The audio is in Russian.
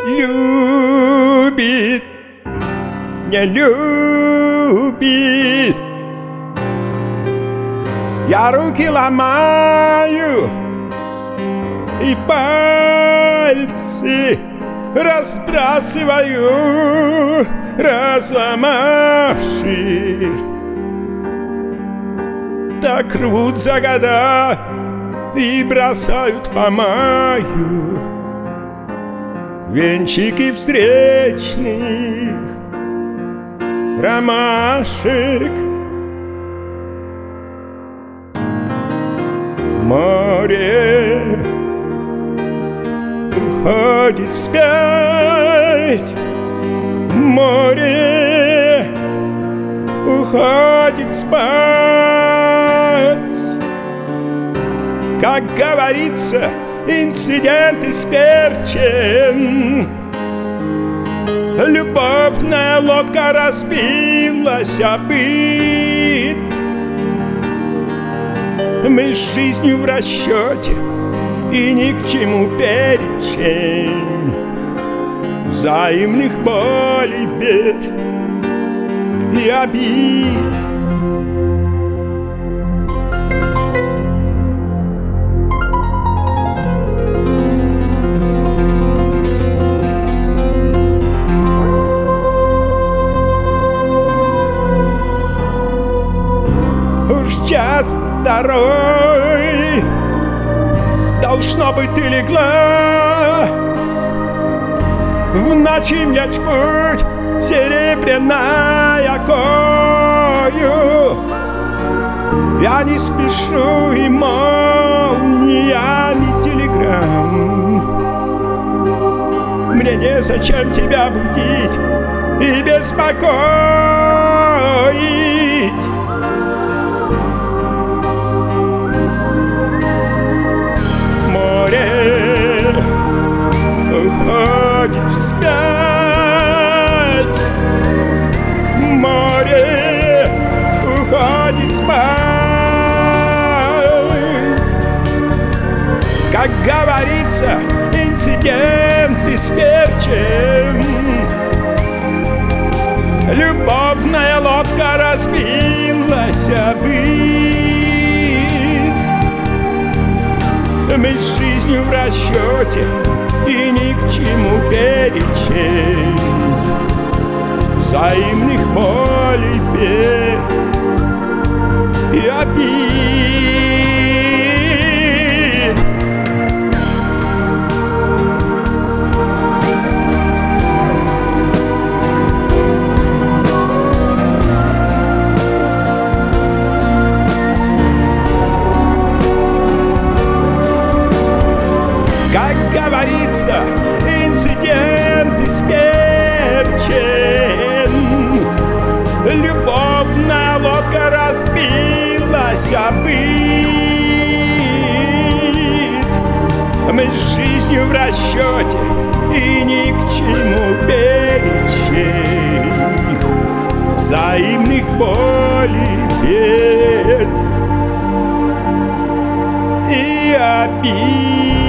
любит, не любит. Я руки ломаю и пальцы разбрасываю, разломавши. Так рвутся года и бросают по маю венчики встречных ромашек. Море уходит вспять, море уходит спать. Как говорится, инцидент исперчен. Любовная лодка разбилась о быт. Мы с жизнью в расчете, и ни к чему перечень взаимных болей, бед и обид. Уж час второй, должно быть, ты легла. В ночи мляч путь серебряная кою. Я не спешу и молниями телеграмм. Мне незачем тебя будить и беспокоить. Море уходит вспять, море уходит спать. Как говорится, инцидент исперчен. Любовная лодка разбилась о быт. Мы с жизнью в расчете, и ни к чему перечень взаимных болей, бед и обид. Как говорится, инцидент исперчен. Любовная лодка разбилась о быт. Мы с жизнью в расчете, и ни к чему перечень взаимных болей, бед и обид.